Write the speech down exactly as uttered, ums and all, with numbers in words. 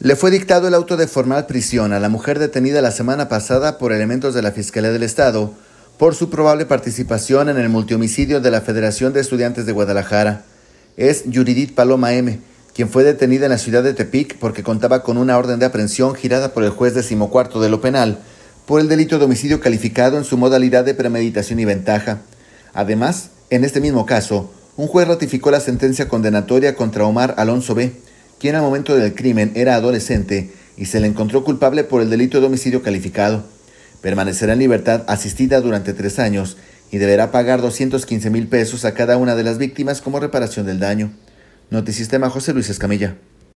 Le fue dictado el auto de formal prisión a la mujer detenida la semana pasada por elementos de la Fiscalía del Estado por su probable participación en el multihomicidio de la Federación de Estudiantes de Guadalajara. Es Yuridit Paloma M., quien fue detenida en la ciudad de Tepic porque contaba con una orden de aprehensión girada por el juez decimocuarto de lo penal por el delito de homicidio calificado en su modalidad de premeditación y ventaja. Además, en este mismo caso, un juez ratificó la sentencia condenatoria contra Omar Alonso B., quien al momento del crimen era adolescente y se le encontró culpable por el delito de homicidio calificado. Permanecerá en libertad asistida durante tres años y deberá pagar doscientos quince mil pesos a cada una de las víctimas como reparación del daño. Notisistema José Luis Escamilla.